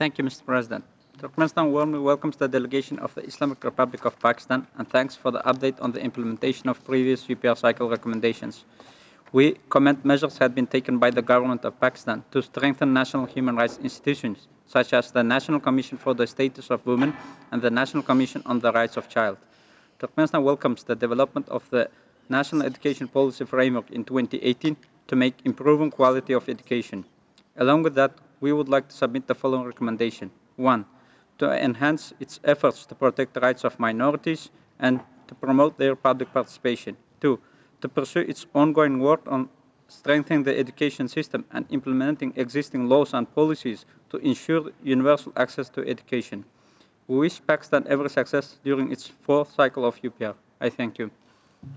Thank you, Mr. President. Turkmenistan warmly welcomes the delegation of the Islamic Republic of Pakistan and thanks for the update on the implementation of previous UPR cycle recommendations. We commend measures have been taken by the government of Pakistan to strengthen national human rights institutions, such as the National Commission for the Status of Women and the National Commission on the Rights of Child. Turkmenistan welcomes the development of the National Education Policy Framework in 2018 to make improving quality of education. Along with that, we would like to submit the following recommendation. 1. To enhance its efforts to protect the rights of minorities and to promote their public participation. 2. To pursue its ongoing work on strengthening the education system and implementing existing laws and policies to ensure universal access to education. We wish Pakistan every success during its fourth cycle of UPR. I thank you.